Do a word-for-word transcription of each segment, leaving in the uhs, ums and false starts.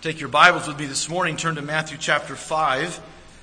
Take your Bibles with me this morning. Turn to Matthew chapter five.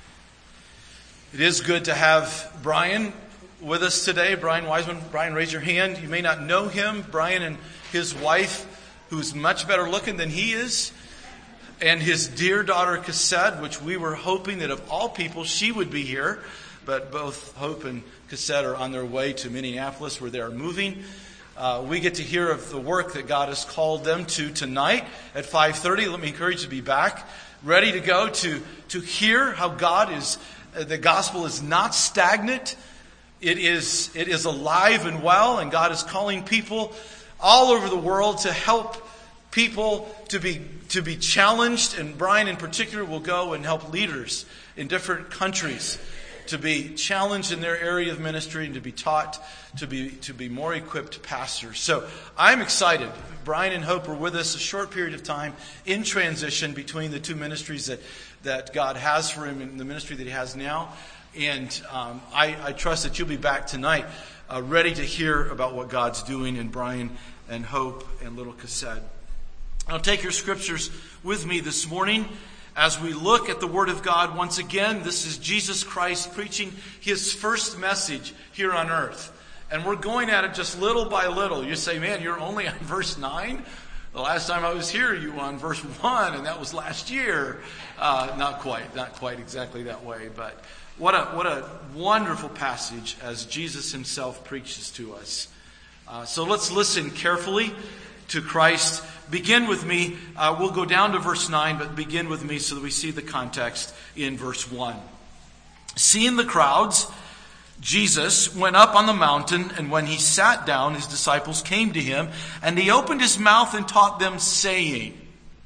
It is good to have Brian with us today. Brian Wiseman. Brian, raise your hand. You may not know him. Brian and his wife, who's much better looking than he is, and his dear daughter Cassette, which we were hoping that of all people she would be here. But both Hope and Cassette are on their way to Minneapolis where they are moving. Uh, we get to hear of the work that God has called them to tonight at five thirty. Let me encourage you to be back, ready to go to, to hear how God is, uh, the gospel is not stagnant. It is, it is alive and well, and God is calling people all over the world to help people to be, to be challenged. And Brian in particular will go and help leaders in different countries to be challenged in their area of ministry and to be taught to be to be more equipped pastors. So I'm excited. Brian and Hope are with us a short period of time in transition between the two ministries that, that God has for him and the ministry that he has now. And um, I, I trust that you'll be back tonight uh, ready to hear about what God's doing in Brian and Hope and little Cassette. I'll take your scriptures with me this morning. As we look at the Word of God once again, this is Jesus Christ preaching His first message here on earth. And we're going at it just little by little. You say, man, you're only on verse nine? The last time I was here, you were on verse one, and that was last year. Uh, not quite, not quite exactly that way. But what a, what a wonderful passage as Jesus Himself preaches to us. Uh, so let's listen carefully to Christ. Begin with me. Uh, we'll go down to verse nine, but begin with me so that we see the context in verse one. Seeing the crowds, Jesus went up on the mountain, and when he sat down, his disciples came to him, and he opened his mouth and taught them, saying,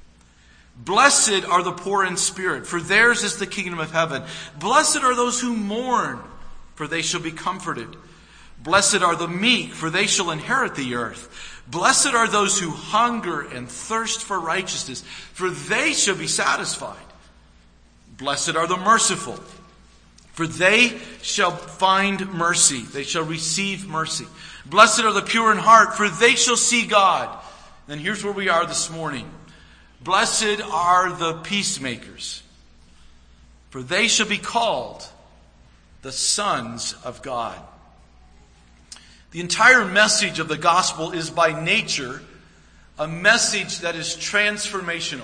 Blessed are the poor in spirit, for theirs is the kingdom of heaven. Blessed are those who mourn, for they shall be comforted. Blessed are the meek, for they shall inherit the earth. Blessed are those who hunger and thirst for righteousness, for they shall be satisfied. Blessed are the merciful, for they shall find mercy. They shall receive mercy. Blessed are the pure in heart, for they shall see God. And here's where we are this morning. Blessed are the peacemakers, for they shall be called the sons of God. The entire message of the gospel is by nature a message that is transformational.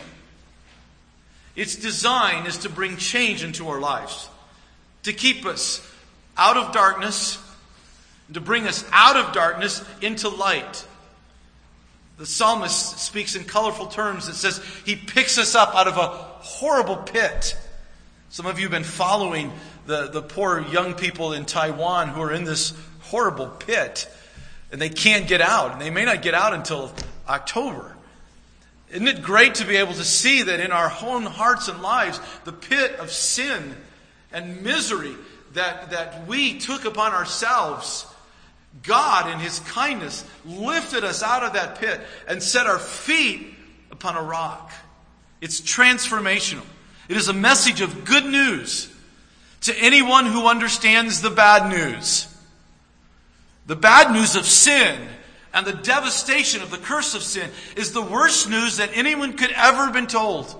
Its design is to bring change into our lives, to keep us out of darkness, to bring us out of darkness into light. The psalmist speaks in colorful terms that says he picks us up out of a horrible pit. Some of you have been following the, the poor young people in Taiwan who are in this horrible pit, and they can't get out, and they may not get out until October. Isn't it great to be able to see that in our own hearts and lives, the pit of sin and misery that, that we took upon ourselves, God in His kindness lifted us out of that pit and set our feet upon a rock. It's transformational. It is a message of good news to anyone who understands the bad news. The bad news of sin and the devastation of the curse of sin is the worst news that anyone could ever have been told.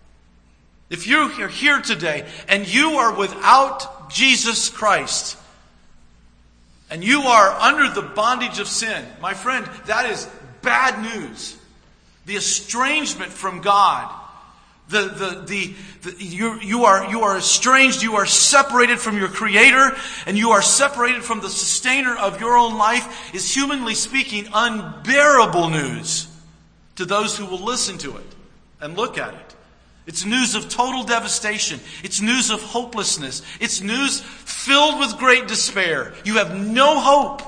If you are here today and you are without Jesus Christ and you are under the bondage of sin, my friend, that is bad news. The estrangement from God. The, the, the, the, you, you are, you are estranged, you are separated from your Creator, and you are separated from the sustainer of your own life is, humanly speaking, unbearable news to those who will listen to it and look at it. It's news of total devastation. It's news of hopelessness. It's news filled with great despair. You have no hope.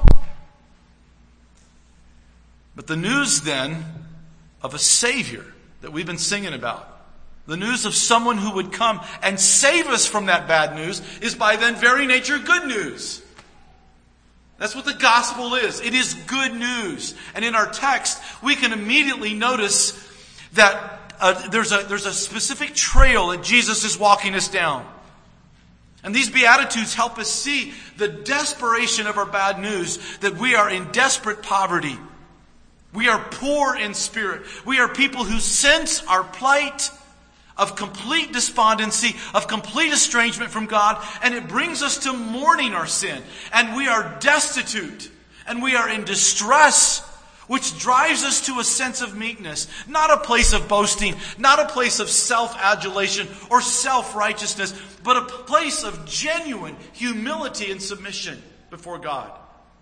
But the news then of a Savior that we've been singing about, the news of someone who would come and save us from that bad news, is by then very nature good news. That's what the gospel is. It is good news. And in our text, we can immediately notice that uh, there's a, there's a specific trail that Jesus is walking us down. And these Beatitudes help us see the desperation of our bad news, that we are in desperate poverty. We are poor in spirit. We are people who sense our plight of complete despondency, of complete estrangement from God, and it brings us to mourning our sin. And we are destitute, and we are in distress, which drives us to a sense of meekness, not a place of boasting, not a place of self-adulation or self-righteousness, but a place of genuine humility and submission before God.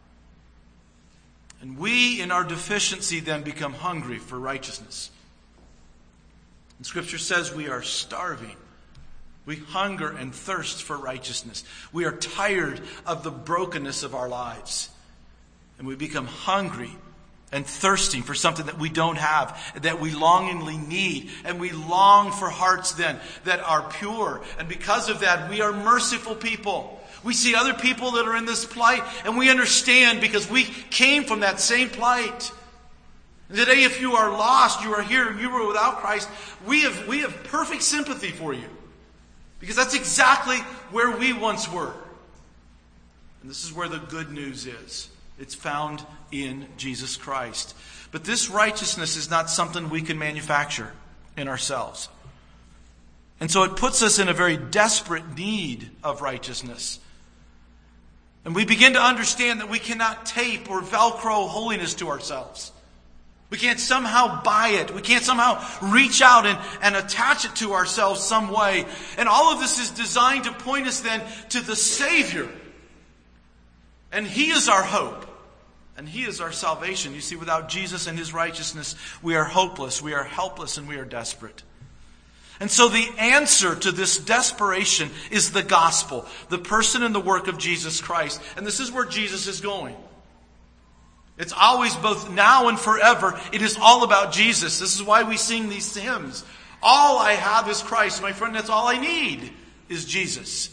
And we, in our deficiency, then become hungry for righteousness. And Scripture says we are starving. We hunger and thirst for righteousness. We are tired of the brokenness of our lives. And we become hungry and thirsting for something that we don't have, that we longingly need. And we long for hearts then that are pure. And because of that, we are merciful people. We see other people that are in this plight, and we understand because we came from that same plight. Today, if you are lost, you are here, you were without Christ, we have, we have perfect sympathy for you. Because that's exactly where we once were. And this is where the good news is. It's found in Jesus Christ. But this righteousness is not something we can manufacture in ourselves. And so it puts us in a very desperate need of righteousness. And we begin to understand that we cannot tape or Velcro holiness to ourselves. We can't somehow buy it. We can't somehow reach out and, and attach it to ourselves some way. And all of this is designed to point us then to the Savior. And He is our hope. And He is our salvation. You see, without Jesus and His righteousness, we are hopeless, we are helpless, and we are desperate. And so the answer to this desperation is the gospel, the person and the work of Jesus Christ. And this is where Jesus is going. It's always, both now and forever, it is all about Jesus. This is why we sing these hymns. All I have is Christ. My friend, that's all I need is Jesus.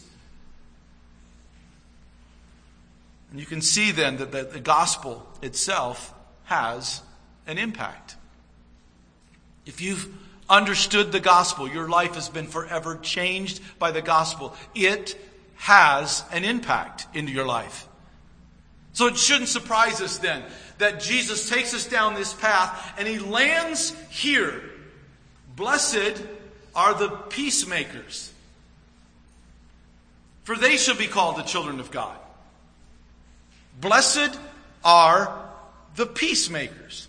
And you can see then that the gospel itself has an impact. If you've understood the gospel, your life has been forever changed by the gospel. It has an impact into your life. So it shouldn't surprise us then that Jesus takes us down this path and He lands here. Blessed are the peacemakers, for they shall be called the children of God. Blessed are the peacemakers.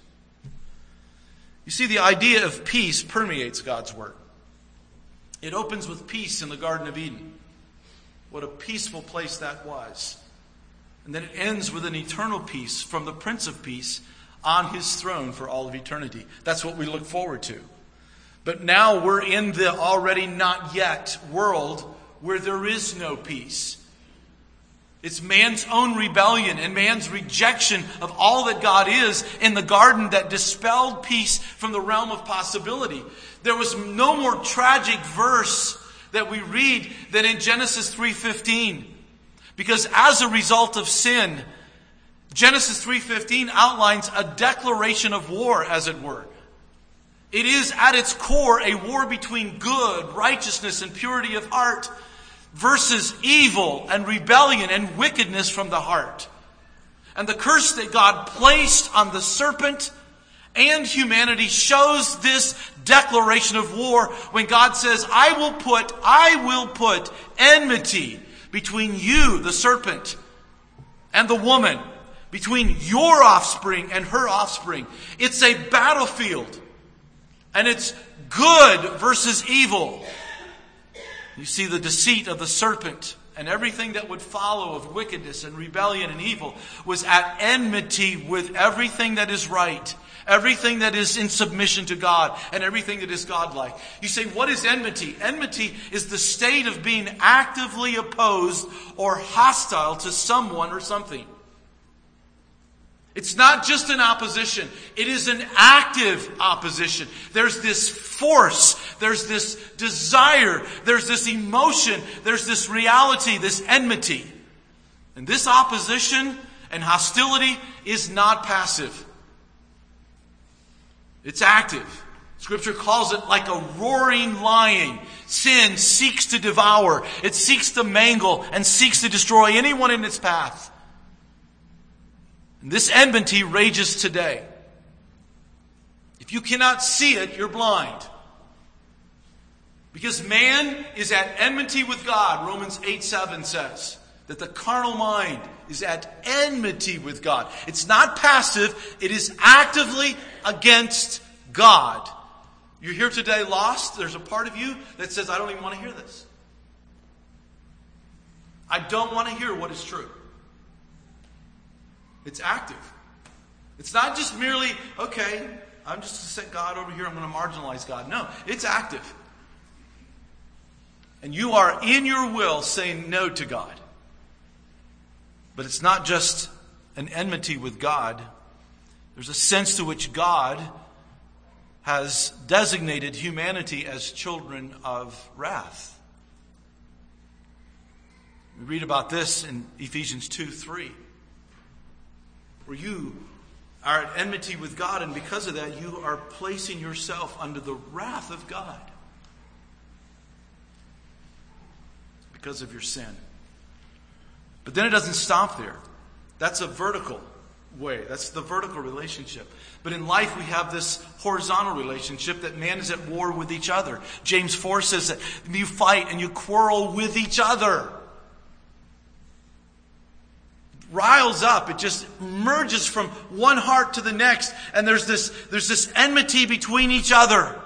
You see, the idea of peace permeates God's Word. It opens with peace in the Garden of Eden. What a peaceful place that was. And then it ends with an eternal peace from the Prince of Peace on His throne for all of eternity. That's what we look forward to. But now we're in the already not yet world where there is no peace. It's man's own rebellion and man's rejection of all that God is in the garden that dispelled peace from the realm of possibility. There was no more tragic verse that we read than in Genesis three fifteen. Because as a result of sin, Genesis three fifteen outlines a declaration of war, as it were. It is at its core a war between good, righteousness, and purity of heart versus evil and rebellion and wickedness from the heart. And the curse that God placed on the serpent and humanity shows this declaration of war when God says, I will put, I will put enmity between you, the serpent, and the woman, between your offspring and her offspring. It's a battlefield. And it's good versus evil. You see the deceit of the serpent and everything that would follow of wickedness and rebellion and evil was at enmity with everything that is right, everything that is in submission to God, and everything that is godlike. You say, what is enmity? Enmity is the state of being actively opposed or hostile to someone or something. It's not just an opposition. It is an active opposition. There's this force. There's this desire. There's this emotion. There's this reality, this enmity. And this opposition and hostility is not passive. It's active. Scripture calls it like a roaring lion. Sin seeks to devour. It seeks to mangle and seeks to destroy anyone in its path. This enmity rages today. If you cannot see it, you're blind. Because man is at enmity with God. Romans eight seven says that the carnal mind is at enmity with God. It's not passive. It is actively against God. You're here today lost. There's a part of you that says, I don't even want to hear this. I don't want to hear what is true. It's active. It's not just merely, okay, I'm just going to set God over here. I'm going to marginalize God. No, it's active. And you are in your will saying no to God. But it's not just an enmity with God. There's a sense to which God has designated humanity as children of wrath. We read about this in Ephesians two three. Where you are at enmity with God, and because of that, you are placing yourself under the wrath of God. Because of your sin. But then it doesn't stop there. That's a vertical way. That's the vertical relationship. But in life we have this horizontal relationship that man is at war with each other. James four says that you fight and you quarrel with each other. It riles up. It just merges from one heart to the next. And there's this, there's this enmity between each other.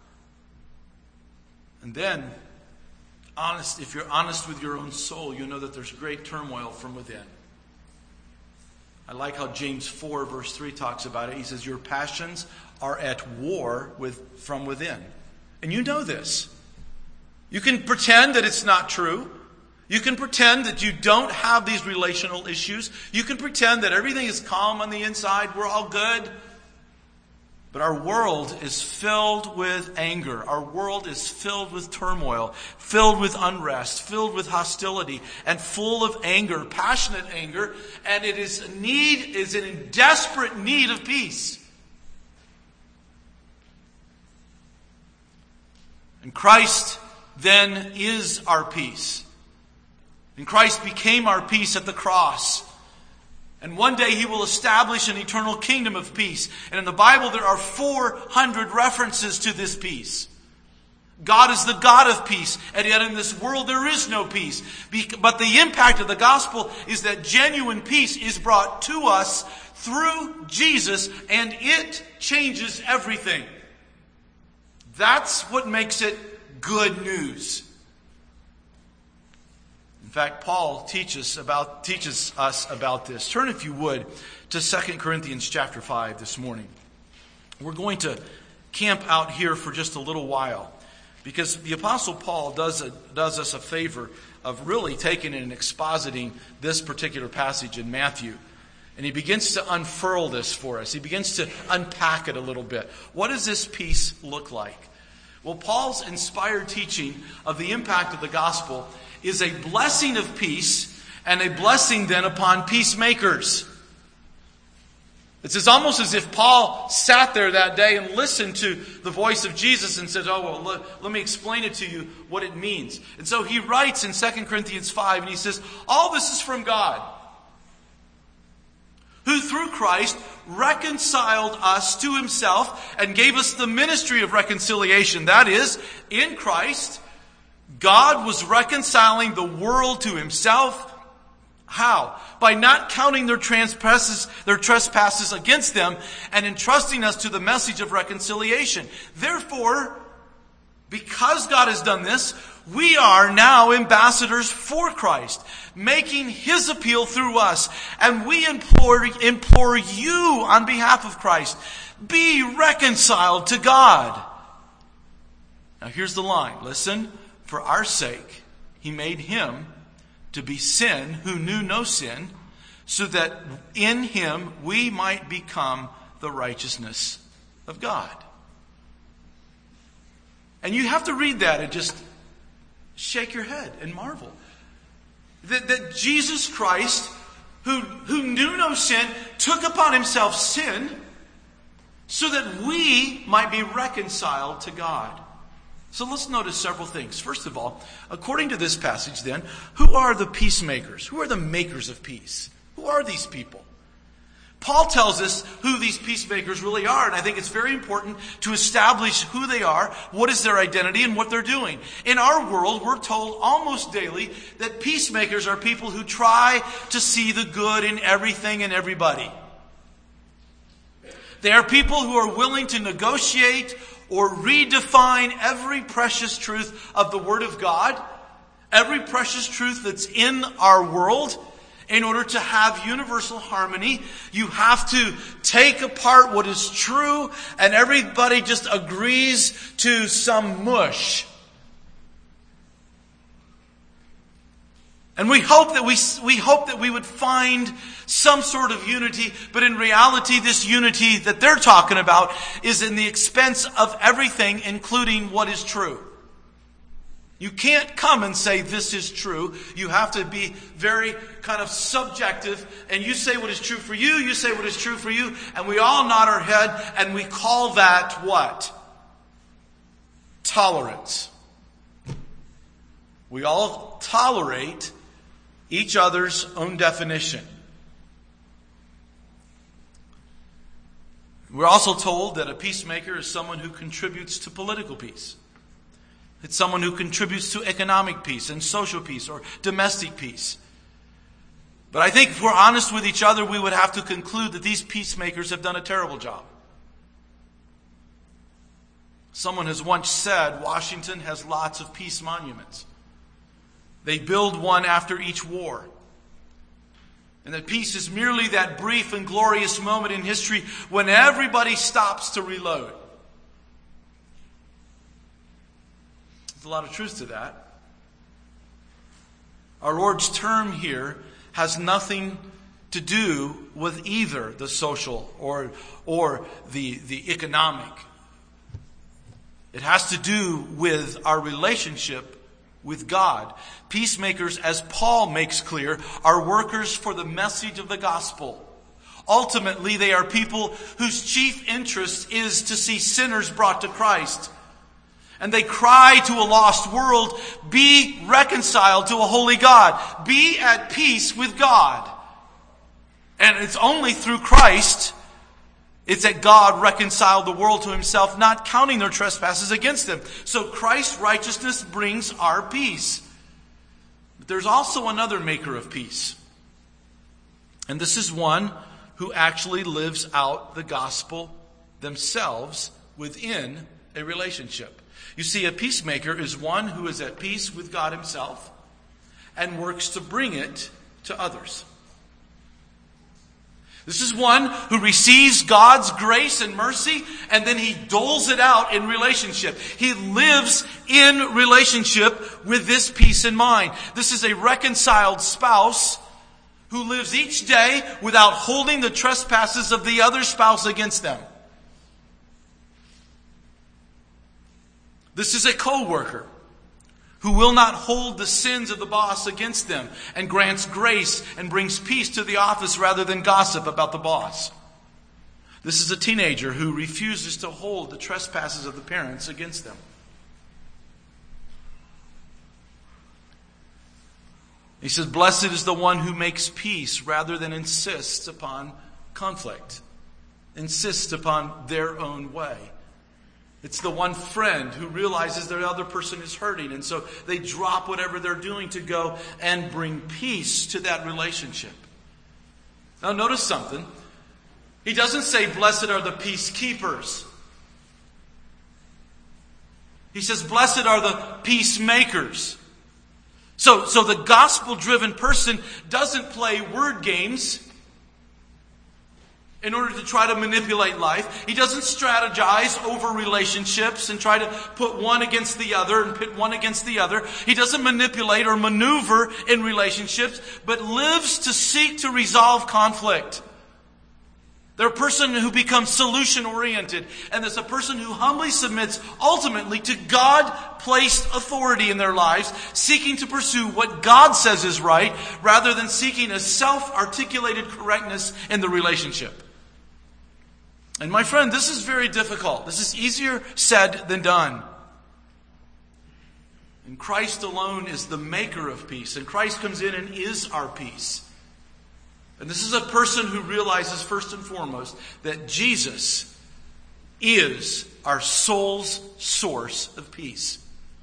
And then, honest, if you're honest with your own soul, you know that there's great turmoil from within. I like how James four verse three talks about it. He says, your passions are at war with from within. And you know this. You can pretend that it's not true. You can pretend that you don't have these relational issues. You can pretend that everything is calm on the inside. We're all good. But our world is filled with anger. Our world is filled with turmoil, filled with unrest, filled with hostility, and full of anger, passionate anger. And it is a need, is in desperate need of peace. And Christ then is our peace. And Christ became our peace at the cross. And one day He will establish an eternal kingdom of peace. And in the Bible there are four hundred references to this peace. God is the God of peace. And yet in this world there is no peace. But the impact of the gospel is that genuine peace is brought to us through Jesus. And it changes everything. That's what makes it good news. In fact, Paul teaches about teaches us about this. Turn, if you would, to Second Corinthians chapter five this morning. We're going to camp out here for just a little while because the Apostle Paul does a, does us a favor of really taking and expositing this particular passage in Matthew. And he begins to unfurl this for us. He begins to unpack it a little bit. What does this peace look like? Well, Paul's inspired teaching of the impact of the gospel is a blessing of peace and a blessing then upon peacemakers. It's as almost as if Paul sat there that day and listened to the voice of Jesus and said, oh, well, let, let me explain it to you what it means. And so he writes in Second Corinthians five and he says, all this is from God, who through Christ reconciled us to Himself and gave us the ministry of reconciliation. That is, in Christ, God was reconciling the world to Himself. How? By not counting their trespasses, their trespasses against them and entrusting us to the message of reconciliation. Therefore, because God has done this, we are now ambassadors for Christ, making His appeal through us. And we implore, implore you on behalf of Christ, be reconciled to God. Now here's the line. Listen. For our sake, He made Him to be sin who knew no sin, so that in Him we might become the righteousness of God. And you have to read that and just shake your head and marvel. That, that Jesus Christ, who, who knew no sin, took upon Himself sin so that we might be reconciled to God. So let's notice several things. First of all, according to this passage then, who are the peacemakers? Who are the makers of peace? Who are these people? Paul tells us who these peacemakers really are, and I think it's very important to establish who they are, what is their identity, and what they're doing. In our world, we're told almost daily that peacemakers are people who try to see the good in everything and everybody. They are people who are willing to negotiate or redefine every precious truth of the Word of God, every precious truth that's in our world. In order to have universal harmony, you have to take apart what is true, and everybody just agrees to some mush. And we hope that we we hope that we would find some sort of unity, but in reality, this unity that they're talking about is in the expense of everything, including what is true. You can't come and say this is true. You have to be very kind of subjective, and you say what is true for you, you say what is true for you, and we all nod our head, and we call that what? Tolerance. We all tolerate each other's own definition. We're also told that a peacemaker is someone who contributes to political peace. It's someone who contributes to economic peace and social peace or domestic peace. But I think if we're honest with each other, we would have to conclude that these peacemakers have done a terrible job. Someone has once said Washington has lots of peace monuments. They build one after each war. And that peace is merely that brief and glorious moment in history when everybody stops to reload. There's a lot of truth to that. Our Lord's term here has nothing to do with either the social or, or the, the economic. It has to do with our relationship with God. Peacemakers, as Paul makes clear, are workers for the message of the gospel. Ultimately, they are people whose chief interest is to see sinners brought to Christ. And they cry to a lost world, be reconciled to a holy God. Be at peace with God. And it's only through Christ it's that God reconciled the world to himself, not counting their trespasses against them. So Christ's righteousness brings our peace. But there's also another maker of peace. And this is one who actually lives out the gospel themselves within a relationship. You see, a peacemaker is one who is at peace with God himself and works to bring it to others. This is one who receives God's grace and mercy, and then he doles it out in relationship. He lives in relationship with this peace in mind. This is a reconciled spouse who lives each day without holding the trespasses of the other spouse against them. This is a co-worker who will not hold the sins of the boss against them and grants grace and brings peace to the office rather than gossip about the boss. This is a teenager who refuses to hold the trespasses of the parents against them. He says, blessed is the one who makes peace rather than insists upon conflict, insists upon their own way. It's the one friend who realizes their other person is hurting, and so they drop whatever they're doing to go and bring peace to that relationship. Now notice something. He doesn't say, blessed are the peacekeepers. He says, blessed are the peacemakers. So, so the gospel-driven person doesn't play word games in order to try to manipulate life. He doesn't strategize over relationships and try to put one against the other and pit one against the other. He doesn't manipulate or maneuver in relationships, but lives to seek to resolve conflict. They're a person who becomes solution-oriented, and there's a person who humbly submits ultimately to God-placed authority in their lives, seeking to pursue what God says is right, rather than seeking a self-articulated correctness in the relationship. And my friend, this is very difficult. This is easier said than done. And Christ alone is the maker of peace, and Christ comes in and is our peace. And this is a person who realizes first and foremost that Jesus is our soul's source of peace.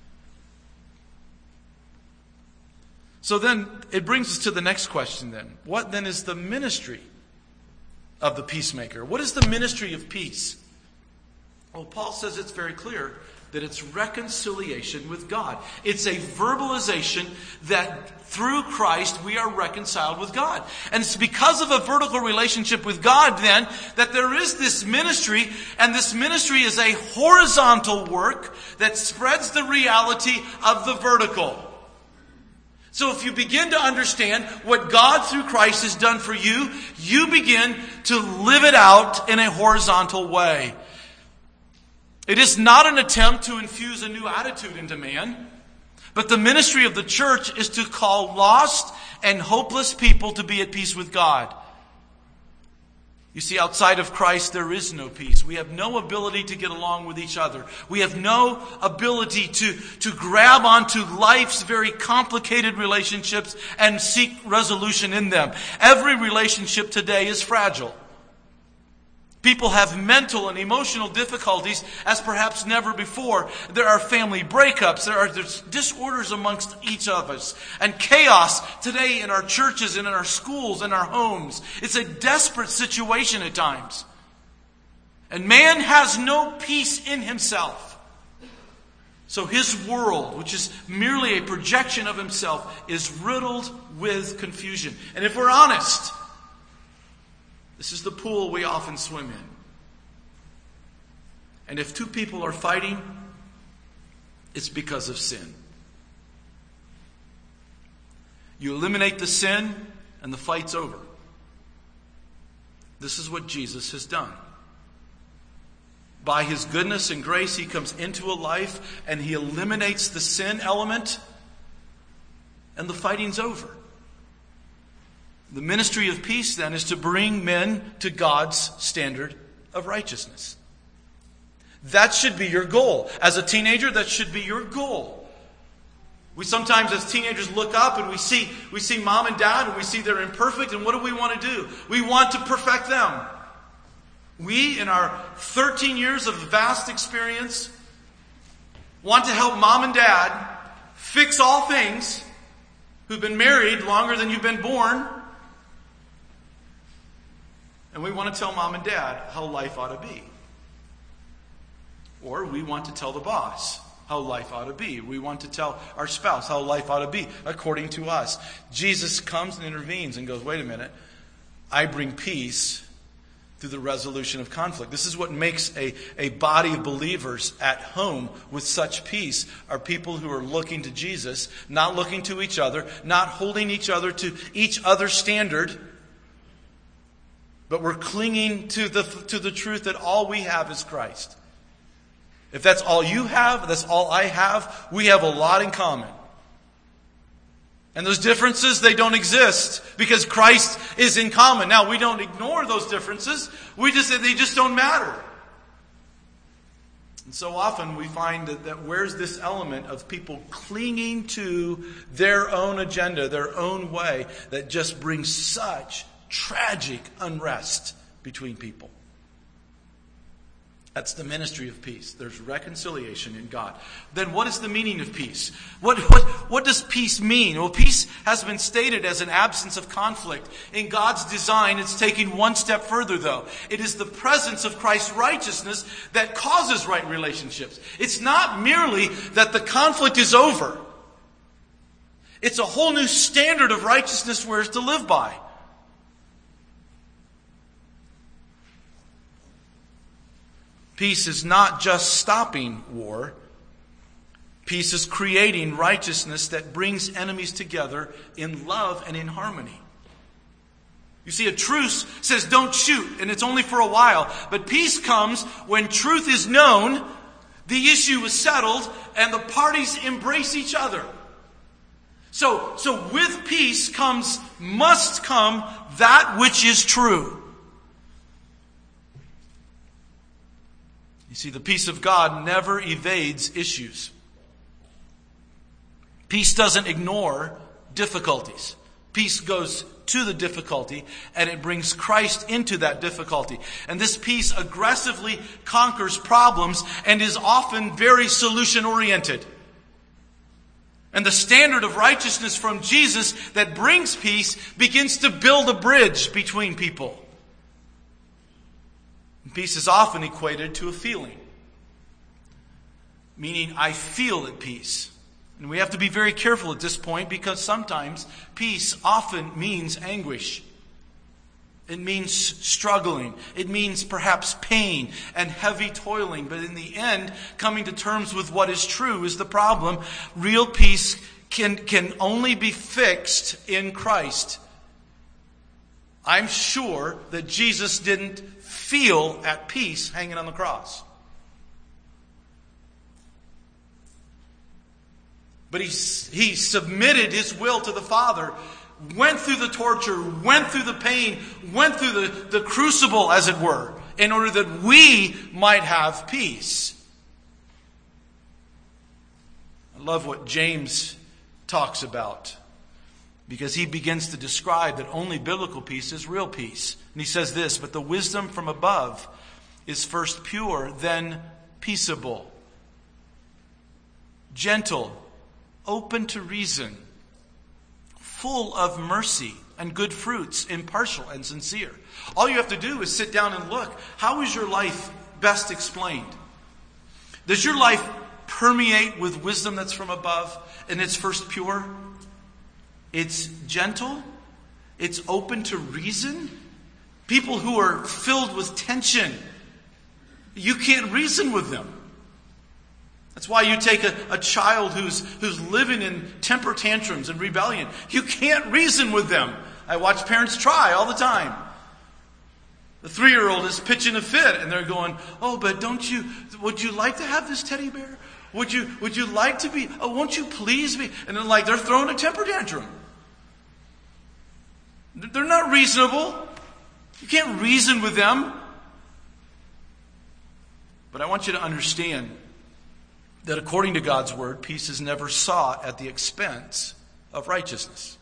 So then it brings us to the next question then. What then is the ministry of the peacemaker? What is the ministry of peace? Well, Paul says it's very clear that it's reconciliation with God. It's a verbalization that through Christ we are reconciled with God. And it's because of a vertical relationship with God then that there is this ministry, and this ministry is a horizontal work that spreads the reality of the vertical. So if you begin to understand what God through Christ has done for you, you begin to live it out in a horizontal way. It is not an attempt to infuse a new attitude into man, but the ministry of the church is to call lost and hopeless people to be at peace with God. You see, outside of Christ, there is no peace. We have no ability to get along with each other. We have no ability to, to grab onto life's very complicated relationships and seek resolution in them. Every relationship today is fragile. People have mental and emotional difficulties as perhaps never before. There are family breakups. There are there's disorders amongst each of us. And chaos today in our churches and in our schools and our homes. It's a desperate situation at times. And man has no peace in himself. So his world, which is merely a projection of himself, is riddled with confusion. And if we're honest, this is the pool we often swim in. And if two people are fighting, it's because of sin. You eliminate the sin, and the fight's over. This is what Jesus has done. By His goodness and grace, He comes into a life, and He eliminates the sin element, and the fighting's over. The ministry of peace, then, is to bring men to God's standard of righteousness. That should be your goal. As a teenager, that should be your goal. We sometimes, as teenagers, look up and we see we see mom and dad and we see they're imperfect, and what do we want to do? We want to perfect them. We, in our thirteen years of vast experience, want to help mom and dad fix all things who've been married longer than you've been born. And we want to tell mom and dad how life ought to be. Or we want to tell the boss how life ought to be. We want to tell our spouse how life ought to be according to us. Jesus comes and intervenes and goes, wait a minute, I bring peace through the resolution of conflict. This is what makes a, a body of believers at home with such peace, are people who are looking to Jesus, not looking to each other, not holding each other to each other's standard, but we're clinging to the, to the truth that all we have is Christ. If that's all you have, that's all I have, we have a lot in common. And those differences, they don't exist because Christ is in common. Now, we don't ignore those differences. We just say they just don't matter. And so often we find that, that where's this element of people clinging to their own agenda, their own way, that just brings such tragic unrest between people. That's the ministry of peace. There's reconciliation in God. Then what is the meaning of peace? What, what, what does peace mean? Well, peace has been stated as an absence of conflict. In God's design, it's taking one step further, though. It is the presence of Christ's righteousness that causes right relationships. It's not merely that the conflict is over. It's a whole new standard of righteousness we're to live by. Peace is not just stopping war. Peace is creating righteousness that brings enemies together in love and in harmony. You see, a truce says don't shoot, and it's only for a while. But peace comes when truth is known, the issue is settled, and the parties embrace each other. So, so with peace comes, must come, that which is true. You see, the peace of God never evades issues. Peace doesn't ignore difficulties. Peace goes to the difficulty, and it brings Christ into that difficulty. And this peace aggressively conquers problems and is often very solution-oriented. And the standard of righteousness from Jesus that brings peace begins to build a bridge between people. And peace is often equated to a feeling, meaning I feel at peace. And we have to be very careful at this point, because sometimes peace often means anguish. It means struggling. It means perhaps pain and heavy toiling. But in the end, coming to terms with what is true is the problem. Real peace can, can only be fixed in Christ. I'm sure that Jesus didn't feel at peace hanging on the cross. But he, he submitted his will to the Father, went through the torture, went through the pain, went through the, the crucible, as it were, in order that we might have peace. I love what James talks about, because he begins to describe that only biblical peace is real peace. And he says this, but the wisdom from above is first pure, then peaceable, gentle, open to reason, full of mercy and good fruits, impartial and sincere. All you have to do is sit down and look. How is your life best explained? Does your life permeate with wisdom that's from above and it's first pure? It's gentle. It's open to reason. People who are filled with tension, you can't reason with them. That's why you take a, a child who's who's living in temper tantrums and rebellion. You can't reason with them. I watch parents try all the time. The three-year-old is pitching a fit, and they're going, "Oh, but don't you? Would you like to have this teddy bear? Would you? Would you like to be? Oh, won't you please be?" And then, like, they're throwing a temper tantrum. They're not reasonable. You can't reason with them. But I want you to understand that according to God's word, peace is never sought at the expense of righteousness.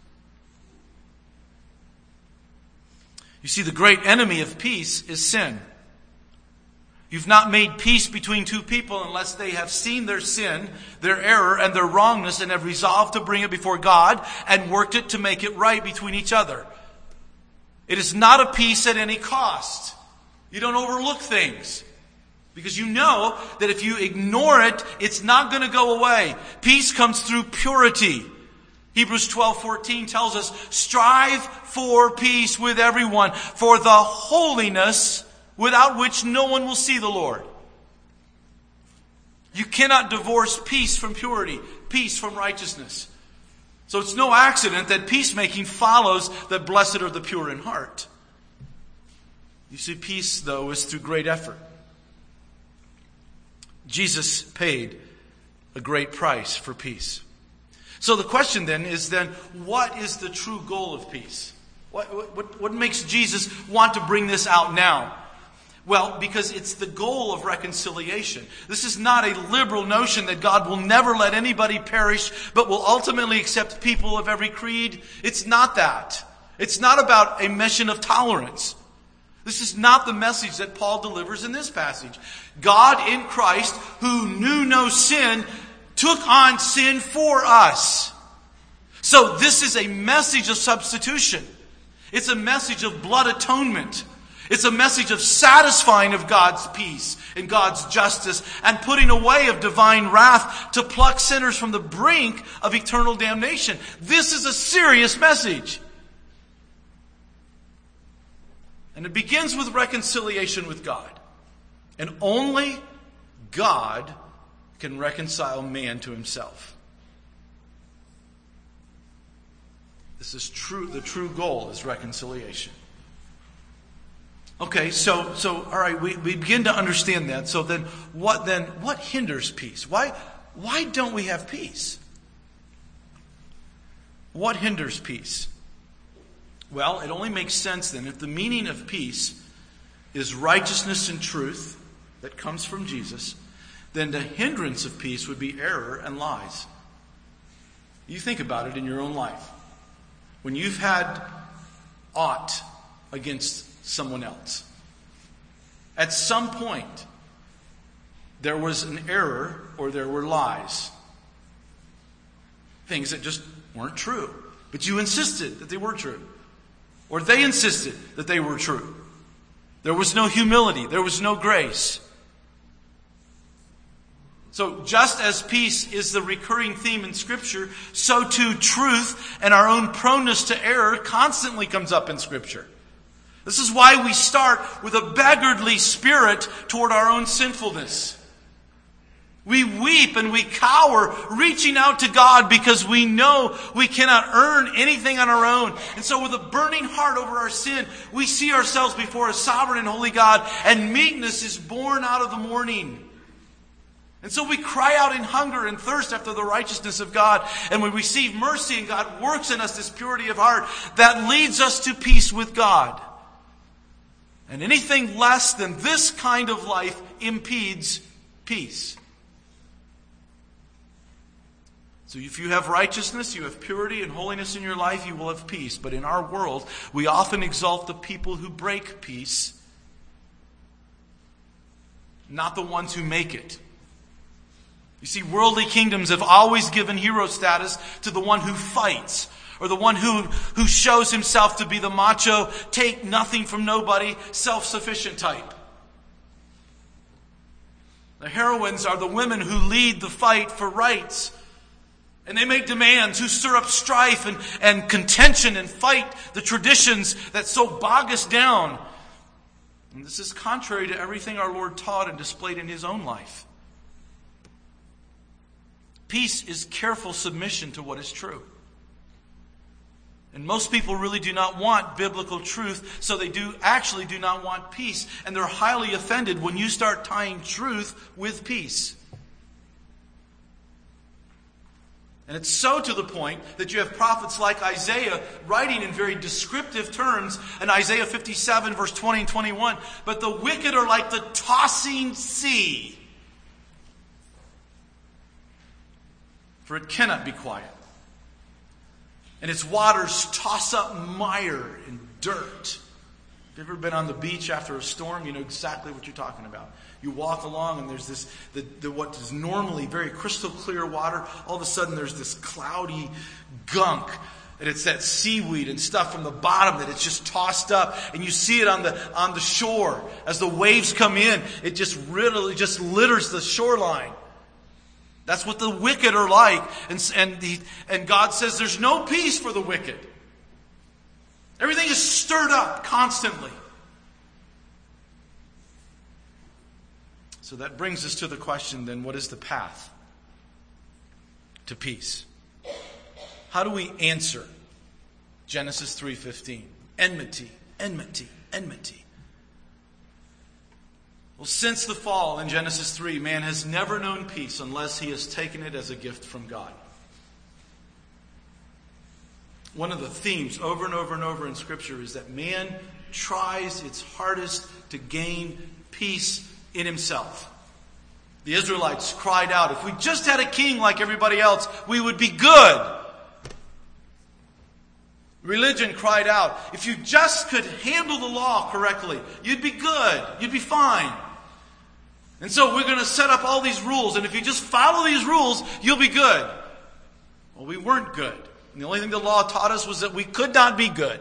You see, the great enemy of peace is sin. You've not made peace between two people unless they have seen their sin, their error, and their wrongness, and have resolved to bring it before God and worked it to make it right between each other. It is not a peace at any cost. You don't overlook things, because you know that if you ignore it, it's not going to go away. Peace comes through purity. Hebrews twelve fourteen tells us, strive for peace with everyone, for the holiness without which no one will see the Lord. You cannot divorce peace from purity, peace from righteousness. So it's no accident that peacemaking follows the blessed are the pure in heart. You see, peace, though, is through great effort. Jesus paid a great price for peace. So the question then is then, what is the true goal of peace? What, what, what makes Jesus want to bring this out now? Well, because it's the goal of reconciliation. This is not a liberal notion that God will never let anybody perish, but will ultimately accept people of every creed. It's not that. It's not about a mission of tolerance. This is not the message that Paul delivers in this passage. God in Christ, who knew no sin, took on sin for us. So this is a message of substitution. It's a message of blood atonement. It's a message of satisfying of God's peace and God's justice and putting away of divine wrath to pluck sinners from the brink of eternal damnation. This is a serious message. And it begins with reconciliation with God. And only God can reconcile man to himself. This is true. The true goal is reconciliation. Okay, so so all right, we, we begin to understand that. So then what then what hinders peace? Why why don't we have peace? What hinders peace? Well, it only makes sense then if the meaning of peace is righteousness and truth that comes from Jesus, then the hindrance of peace would be error and lies. You think about it in your own life. when you've had aught against someone else. At some point, there was an error or there were lies. Things that just weren't true. But you insisted that they were true. Or they insisted that they were true. There was no humility. There was no grace. So just as peace is the recurring theme in Scripture, so too truth and our own proneness to error constantly comes up in Scripture. This is why we start with a beggarly spirit toward our own sinfulness. We weep and we cower, reaching out to God because we know we cannot earn anything on our own. And so with a burning heart over our sin, we see ourselves before a sovereign and holy God, and meekness is born out of the mourning. And so we cry out in hunger and thirst after the righteousness of God, and we receive mercy, and God works in us this purity of heart that leads us to peace with God. And anything less than this kind of life impedes peace. So if you have righteousness, you have purity and holiness in your life, you will have peace. But in our world, we often exalt the people who break peace, not the ones who make it. You see, worldly kingdoms have always given hero status to the one who fights, or the one who, who shows himself to be the macho, take nothing from nobody, self-sufficient type. The heroines are the women who lead the fight for rights. And they make demands, who stir up strife and, and contention and fight the traditions that so bog us down. And this is contrary to everything our Lord taught and displayed in His own life. Peace is careful submission to what is true. And most people really do not want biblical truth, so they do actually do not want peace. And they're highly offended when you start tying truth with peace. And it's so to the point that you have prophets like Isaiah writing in very descriptive terms in Isaiah fifty-seven, verse twenty and twenty-one. But the wicked are like the tossing sea, for it cannot be quiet. And its waters toss up mire and dirt. Have you ever been on the beach after a storm? You know exactly what you're talking about. You walk along and there's this, the, the what is normally very crystal clear water, all of a sudden there's this cloudy gunk. And it's that seaweed and stuff from the bottom that it's just tossed up. And you see it on the on the shore. As the waves come in, it just really just litters the shoreline. That's what the wicked are like. And, and, the, and God says there's no peace for the wicked. Everything is stirred up constantly. So that brings us to the question then, what is the path to peace? How do we answer Genesis three fifteen? Enmity, enmity, enmity. Well, since the fall in Genesis three, man has never known peace unless he has taken it as a gift from God. One of the themes over and over and over in Scripture is that man tries its hardest to gain peace in himself. The Israelites cried out, if we just had a king like everybody else, we would be good. Religion cried out, if you just could handle the law correctly, you'd be good, you'd be fine. And so we're going to set up all these rules, and if you just follow these rules, you'll be good. Well, we weren't good. And the only thing the law taught us was that we could not be good.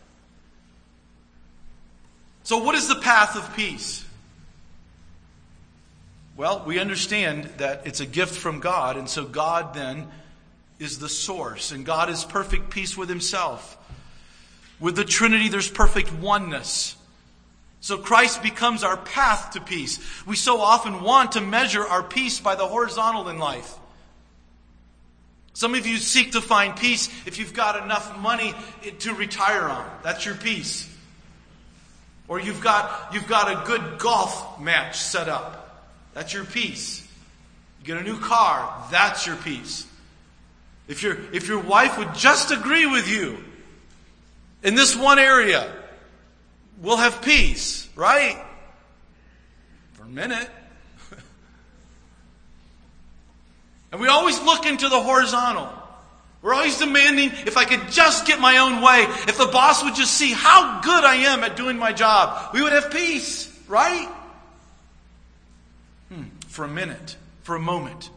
So what is the path of peace? Well, we understand that it's a gift from God, and so God then is the source, and God is perfect peace with Himself. With the Trinity, there's perfect oneness. So Christ becomes our path to peace. We so often want to measure our peace by the horizontal in life. Some of you seek to find peace if you've got enough money to retire on. That's your peace. Or you've got, you've got a good golf match set up. That's your peace. You get a new car. That's your peace. If your, if your wife would just agree with you in this one area, we'll have peace, right? For a minute. And we always look into the horizontal. We're always demanding, if I could just get my own way, if the boss would just see how good I am at doing my job, we would have peace, right? Hmm, for a minute, for a moment.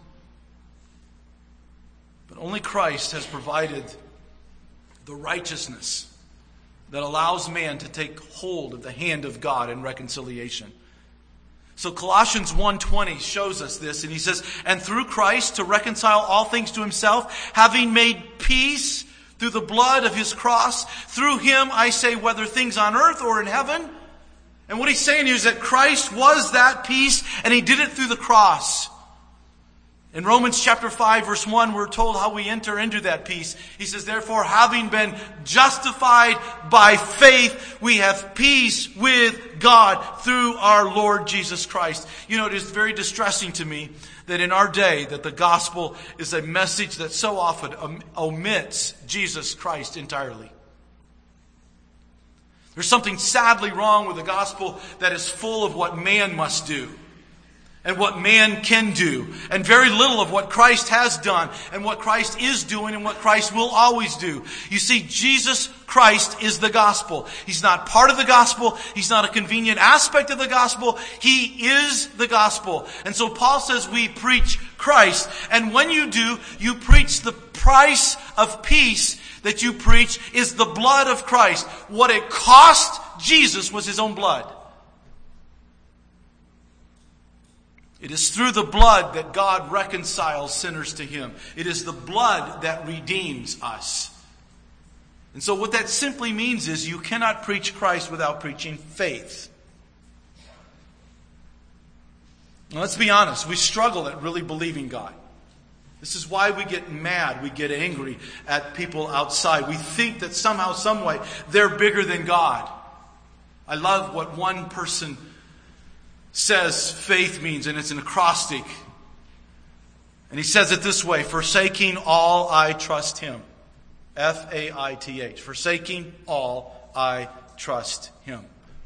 But only Christ has provided the righteousness that allows man to take hold of the hand of God in reconciliation. So Colossians one twenty shows us this, and he says, and through Christ to reconcile all things to himself, having made peace through the blood of his cross. Through him, I say, whether things on earth or in heaven. And what he's saying here is that Christ was that peace, and he did it through the cross. In Romans chapter five, verse one, we're told how we enter into that peace. He says, therefore, having been justified by faith, we have peace with God through our Lord Jesus Christ. You know, it is very distressing to me that in our day that the gospel is a message that so often omits Jesus Christ entirely. There's something sadly wrong with the gospel that is full of what man must do and what man can do, and very little of what Christ has done and what Christ is doing and what Christ will always do. You see, Jesus Christ is the gospel. He's not part of the gospel. He's not a convenient aspect of the gospel. He is the gospel. And so Paul says we preach Christ. And when you do, you preach the price of peace that you preach is the blood of Christ. What it cost Jesus was his own blood. It is through the blood that God reconciles sinners to him. It is the blood that redeems us. And so what that simply means is you cannot preach Christ without preaching faith. Now, let's be honest. We struggle at really believing God. This is why we get mad, we get angry at people outside. We think that somehow, some way, they're bigger than God. I love what one person says faith means, and it's an acrostic. And he says it this way: forsaking all, I trust him. F A I T H. Forsaking all, I trust him.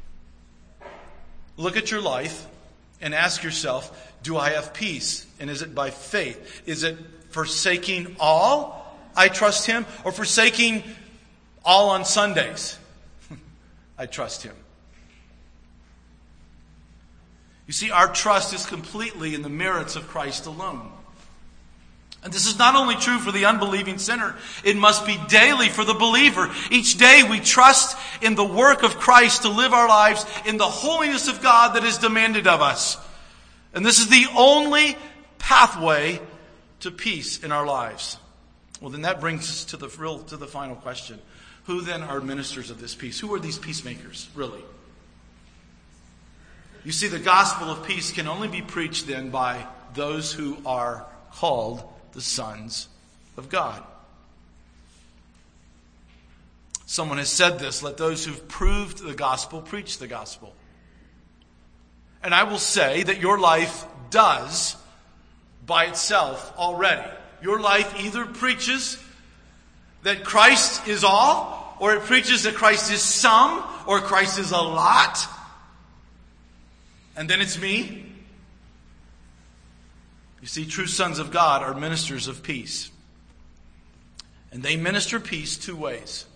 Look at your life and ask yourself, do I have peace? And is it by faith? Is it forsaking all, I trust him? Or forsaking all on Sundays? I trust him. You see, our trust is completely in the merits of Christ alone. And this is not only true for the unbelieving sinner. It must be daily for the believer. Each day we trust in the work of Christ to live our lives in the holiness of God that is demanded of us. And this is the only pathway to peace in our lives. Well, then that brings us to the real, to the final question. Who then are ministers of this peace? Who are these peacemakers, really? You see, the gospel of peace can only be preached then by those who are called the sons of God. Someone has said this: let those who've proved the gospel preach the gospel. And I will say that your life does by itself already. Your life either preaches that Christ is all, or it preaches that Christ is some, or Christ is a lot. And then it's me. You see, true sons of God are ministers of peace. And they minister peace two ways.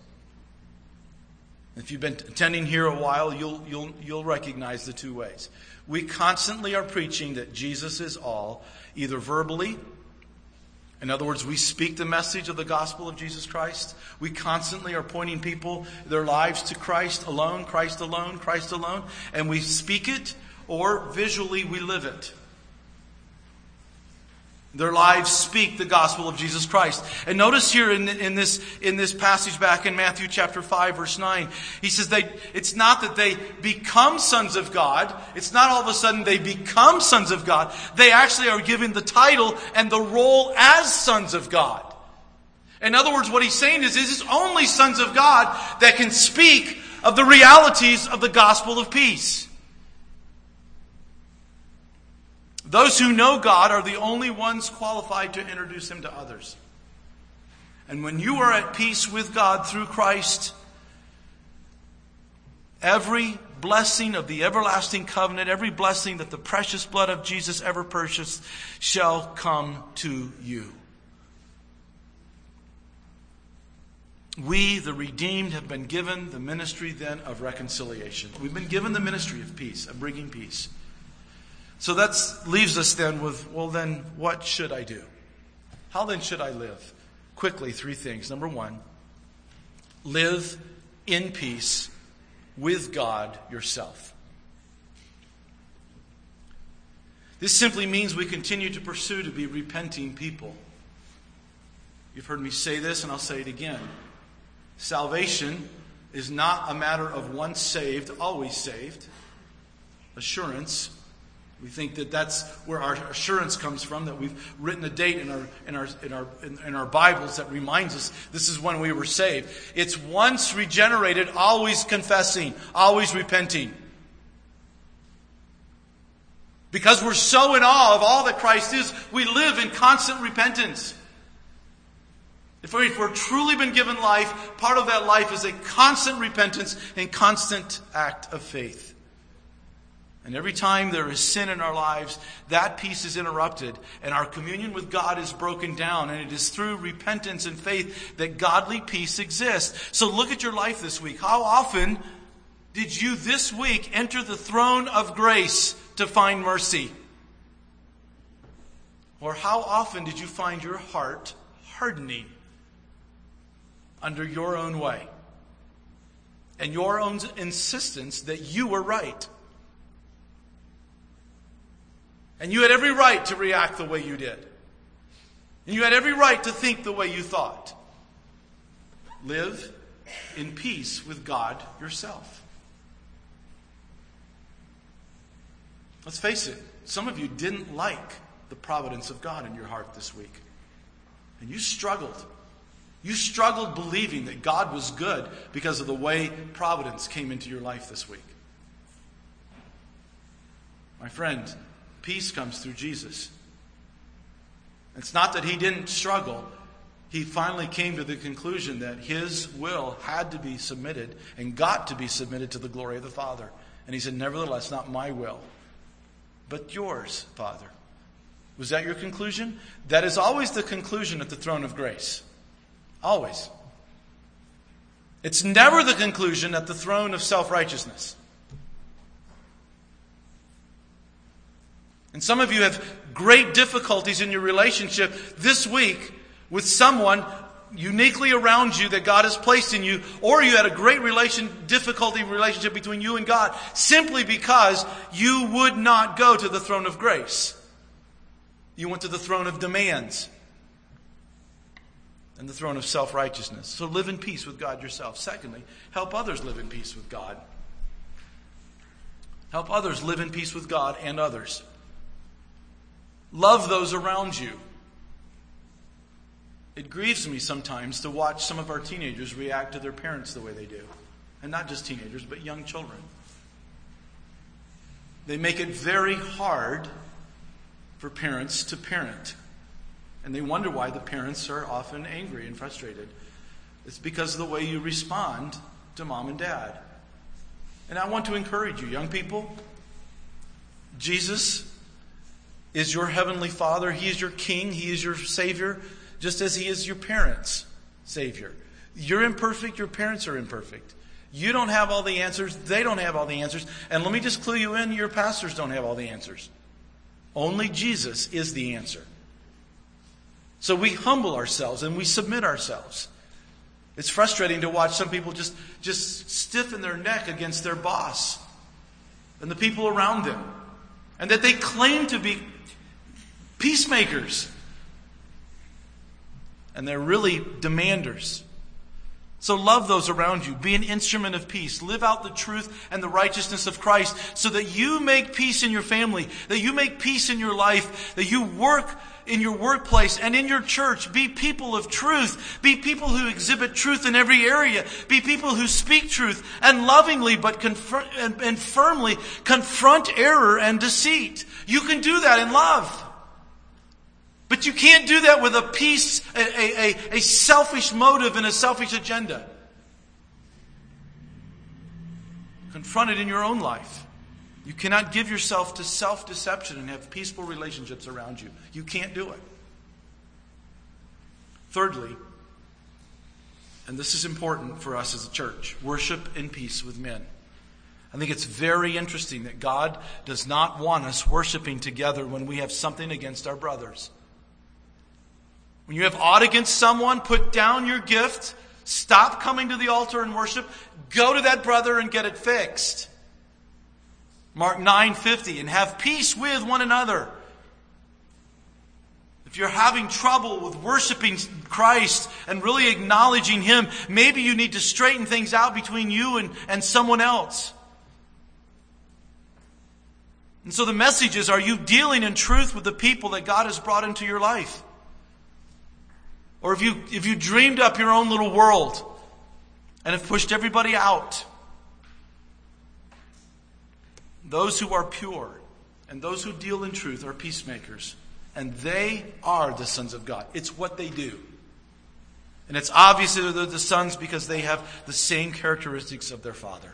If you've been attending here a while, you'll, you'll, you'll recognize the two ways. We constantly are preaching that Jesus is all, either verbally. In other words, we speak the message of the gospel of Jesus Christ. We constantly are pointing people, their lives to Christ alone, Christ alone, Christ alone. And we speak it, or visually we live it. Their lives speak the gospel of Jesus Christ. And notice here in, in this in this passage back in Matthew chapter five, verse nine, he says they it's not that they become sons of God. It's not all of a sudden they become sons of God. They actually are given the title and the role as sons of God. In other words, what he's saying is, it's only sons of God that can speak of the realities of the gospel of peace. Those who know God are the only ones qualified to introduce him to others. And when you are at peace with God through Christ, every blessing of the everlasting covenant, every blessing that the precious blood of Jesus ever purchased, shall come to you. We, the redeemed, have been given the ministry then of reconciliation. We've been given the ministry of peace, of bringing peace. So that leaves us then with, well then, what should I do? How then should I live? Quickly, three things. Number one, live in peace with God yourself. This simply means we continue to pursue to be repenting people. You've heard me say this, and I'll say it again. Salvation is not a matter of once saved, always saved. Assurance. We think that that's where our assurance comes from, that we've written a date in our in our in our in our Bibles that reminds us this is when we were saved. It's once regenerated, always confessing, always repenting. Because we're so in awe of all that Christ is, we live in constant repentance. If we've truly been given life, part of that life is a constant repentance and constant act of faith. And every time there is sin in our lives, that peace is interrupted and our communion with God is broken down. And it is through repentance and faith that godly peace exists. So look at your life this week. How often did you this week enter the throne of grace to find mercy? Or how often did you find your heart hardening under your own way and your own insistence that you were right? And you had every right to react the way you did. And you had every right to think the way you thought. Live in peace with God yourself. Let's face it, some of you didn't like the providence of God in your heart this week. And you struggled. You struggled believing that God was good because of the way providence came into your life this week. My friend, peace comes through Jesus. It's not that he didn't struggle. He finally came to the conclusion that his will had to be submitted and got to be submitted to the glory of the Father. And he said, nevertheless, not my will, but yours, Father. Was that your conclusion? That is always the conclusion at the throne of grace. Always. It's never the conclusion at the throne of self-righteousness. And some of you have great difficulties in your relationship this week with someone uniquely around you that God has placed in you, or you had a great relation, difficulty relationship between you and God simply because you would not go to the throne of grace. You went to the throne of demands and the throne of self-righteousness. So live in peace with God yourself. Secondly, help others live in peace with God. Help others live in peace with God and others. Love those around you. It grieves me sometimes to watch some of our teenagers react to their parents the way they do. And not just teenagers, but young children. They make it very hard for parents to parent. And they wonder why the parents are often angry and frustrated. It's because of the way you respond to mom and dad. And I want to encourage you, young people. Jesus is your heavenly Father. He is your King. He is your Savior, just as He is your parents' Savior. You're imperfect. Your parents are imperfect. You don't have all the answers. They don't have all the answers. And let me just clue you in, your pastors don't have all the answers. Only Jesus is the answer. So we humble ourselves and we submit ourselves. It's frustrating to watch some people just, just stiffen their neck against their boss and the people around them. And that they claim to be peacemakers. And they're really demanders. So love those around you. Be an instrument of peace. Live out the truth and the righteousness of Christ so that you make peace in your family, that you make peace in your life, that you work in your workplace and in your church. Be people of truth. Be people who exhibit truth in every area. Be people who speak truth and lovingly but confront and, and firmly confront error and deceit. You can do that in love. But you can't do that with a peace, a, a, a selfish motive and a selfish agenda. Confront it in your own life. You cannot give yourself to self-deception and have peaceful relationships around you. You can't do it. Thirdly, and this is important for us as a church, worship in peace with men. I think it's very interesting that God does not want us worshiping together when we have something against our brothers. When you have aught against someone, put down your gift, stop coming to the altar and worship, go to that brother and get it fixed. Mark nine fifty, and have peace with one another. If you're having trouble with worshiping Christ and really acknowledging Him, maybe you need to straighten things out between you and, and someone else. And so the message is, are you dealing in truth with the people that God has brought into your life? Or have you, have you dreamed up your own little world and have pushed everybody out? Those who are pure and those who deal in truth are peacemakers. And they are the sons of God. It's what they do. And it's obvious that they're the sons because they have the same characteristics of their father.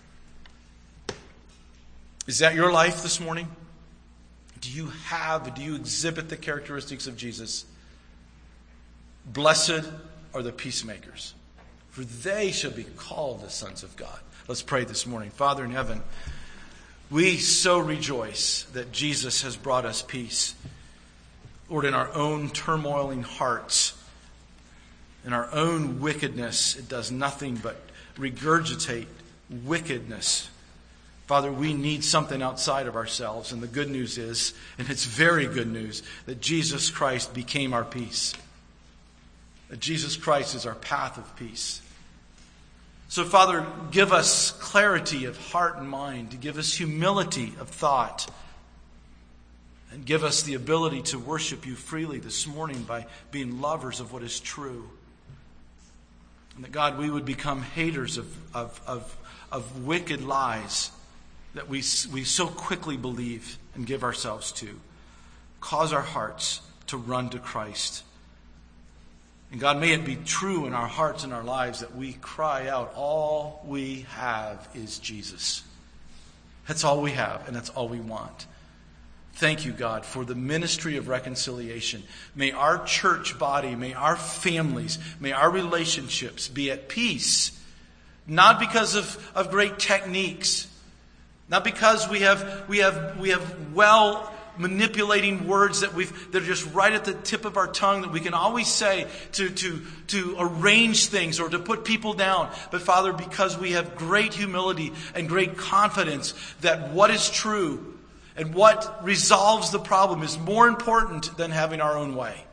Is that your life this morning? Do you have, do you exhibit the characteristics of Jesus? Blessed are the peacemakers, for they shall be called the sons of God. Let's pray this morning. Father in heaven, we so rejoice that Jesus has brought us peace. Lord, in our own turmoiling hearts, in our own wickedness, it does nothing but regurgitate wickedness. Father, we need something outside of ourselves. And the good news is, and it's very good news, that Jesus Christ became our peace. That Jesus Christ is our path of peace. So, Father, give us clarity of heart and mind. Give us humility of thought. And give us the ability to worship you freely this morning by being lovers of what is true. And that, God, we would become haters of, of, of, of wicked lies that we, we so quickly believe and give ourselves to. Cause our hearts to run to Christ. And God, may it be true in our hearts and our lives that we cry out, all we have is Jesus. That's all we have, and that's all we want. Thank you, God, for the ministry of reconciliation. May our church body, may our families, may our relationships be at peace. Not because of, of great techniques. Not because we have we have we have well manipulating words that we've that are just right at the tip of our tongue that we can always say to to to arrange things or to put people down. But Father, because we have great humility and great confidence that what is true and what resolves the problem is more important than having our own way.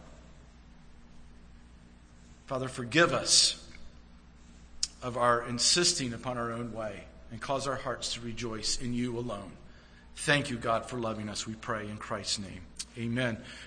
Father, forgive us of our insisting upon our own way. And cause our hearts to rejoice in you alone. Thank you, God, for loving us, we pray in Christ's name. Amen.